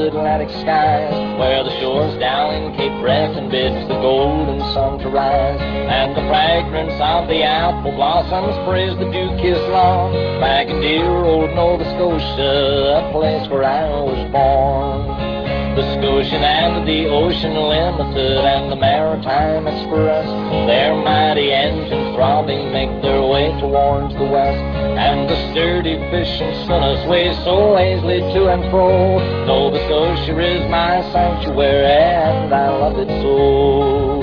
Atlantic skies, where the shores down in Cape Breton bids the golden sun to rise, and the fragrance of the apple blossoms sprays the dew-kissed lawn, back in dear old Nova Scotia, a place where I was born. The Scotian and the Ocean Limited and the Maritime Express, their mighty engines throbbing make their way towards the west, and the sturdy fishing sinners sway so lazily to and fro. Nova Scotia is my sanctuary and I love it so.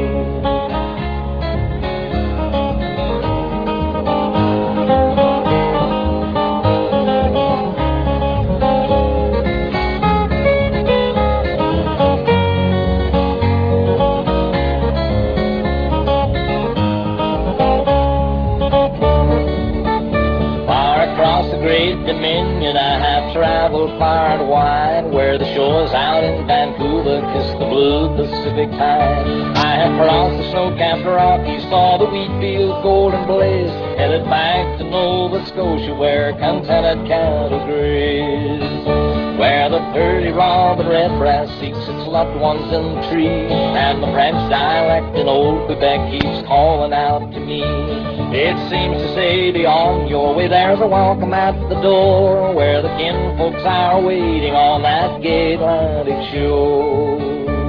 Great Dominion I have traveled far and wide, where the shores out in Vancouver kiss the blue Pacific tide. I have crossed the snow-capped Rockies, saw the wheat fields golden blaze, headed back to Nova Scotia where contented cattle graze, where the pretty robin redbreast seeks its loved ones in the tree, and the French dialect in old Quebec keeps calling out to me. It seems to say, be on your way, there's a welcome at the door, where the kinfolks are waiting on that gay Atlantic shore.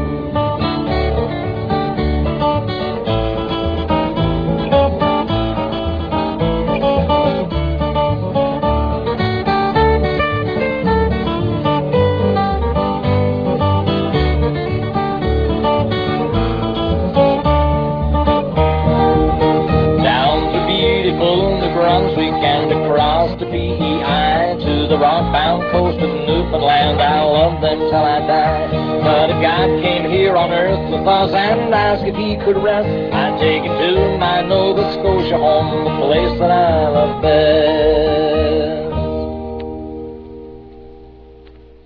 Brunswick and across the PEI to the rock-bound coast of Newfoundland. I love them till I die. But if God came here on earth with us and asked if he could rest, I'd take him to my Nova Scotia home, the place that I love best.